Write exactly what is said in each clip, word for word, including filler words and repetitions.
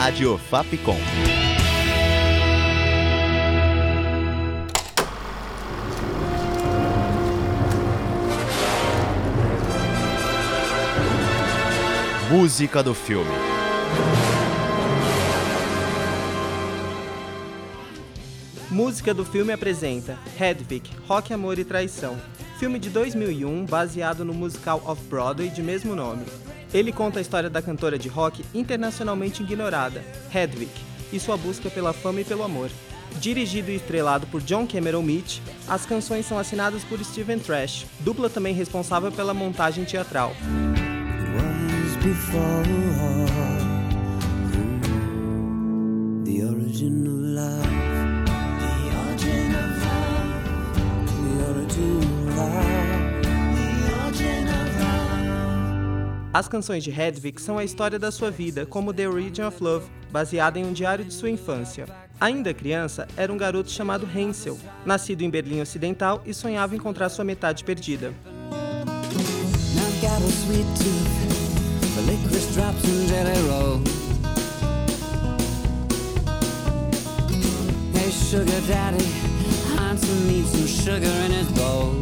Rádio Fapcom. Música do filme. Música do filme apresenta Hedwig, Rock, Amor e Traição, filme de dois mil e um baseado no musical off-Broadway de mesmo nome. Ele conta a história da cantora de rock internacionalmente ignorada, Hedwig, e sua busca pela fama e pelo amor. Dirigido e estrelado por John Cameron Mitchell, as canções são assinadas por Steven Thrash, dupla também responsável pela montagem teatral. Before the origin of love, the origin of love, the origin of love, the origin of love. As canções de Hedwig são a história da sua vida, como The Origin of Love, baseada em um diário de sua infância. Ainda criança, era um garoto chamado Hansel, nascido em Berlim Ocidental e sonhava encontrar sua metade perdida. The licorice drops and jelly roll. Hey sugar daddy, Hanson needs some sugar in his bowl.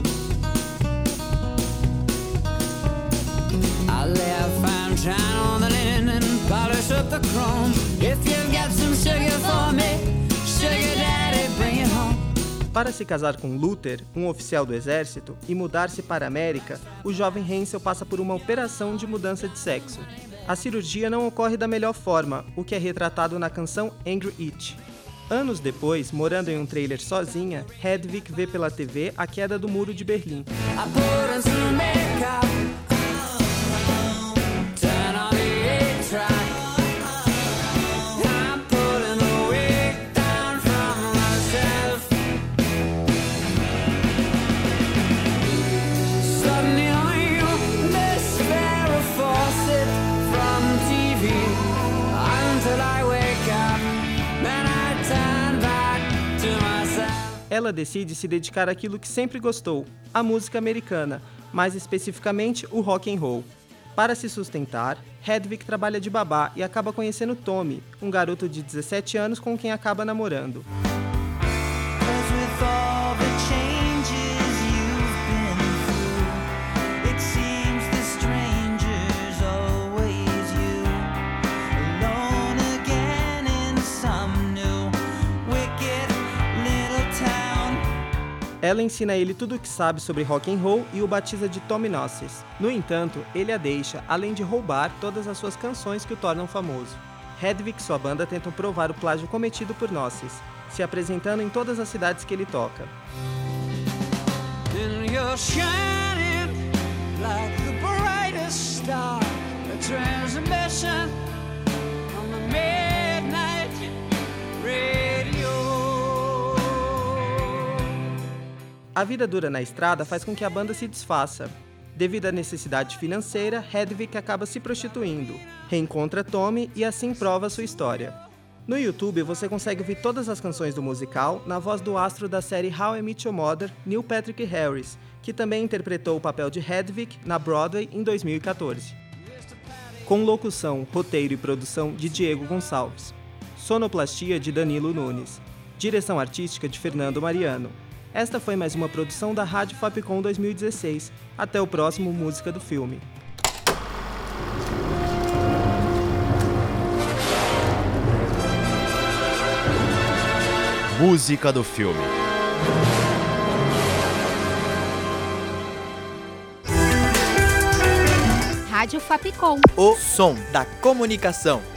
I'll lay a fine shine on the linen and polish up the chrome. If you've got some sugar for me, sugar daddy, bring it home. Para se casar com Luther, um oficial do exército, e mudar-se para a América, o jovem Hansel passa por uma operação de mudança de sexo. A cirurgia não ocorre da melhor forma, o que é retratado na canção Angry Itch. Anos depois, morando em um trailer sozinha, Hedwig vê pela T V a queda do Muro de Berlim. Ela decide se dedicar àquilo que sempre gostou, a música americana, mais especificamente o rock and roll. Para se sustentar, Hedwig trabalha de babá e acaba conhecendo Tommy, um garoto de dezessete anos com quem acaba namorando. Ela ensina ele tudo o que sabe sobre rock and roll e o batiza de Tommy Gnosis. No entanto, ele a deixa, além de roubar todas as suas canções que o tornam famoso. Hedwig e sua banda tentam provar o plágio cometido por Gnosis, se apresentando em todas as cidades que ele toca. A vida dura na estrada faz com que a banda se desfaça. Devido à necessidade financeira, Hedwig acaba se prostituindo, reencontra Tommy e assim prova sua história. No YouTube você consegue ouvir todas as canções do musical na voz do astro da série How I Met Your Mother, Neil Patrick Harris, que também interpretou o papel de Hedwig na Broadway em dois mil e quatorze. Com locução, roteiro e produção de Diego Gonçalves. Sonoplastia de Danilo Nunes. Direção artística de Fernando Mariano. Esta foi mais uma produção da Rádio Fapcom dois mil e dezesseis. Até o próximo Música do Filme. Música do filme. Rádio Fapcom. O som da comunicação.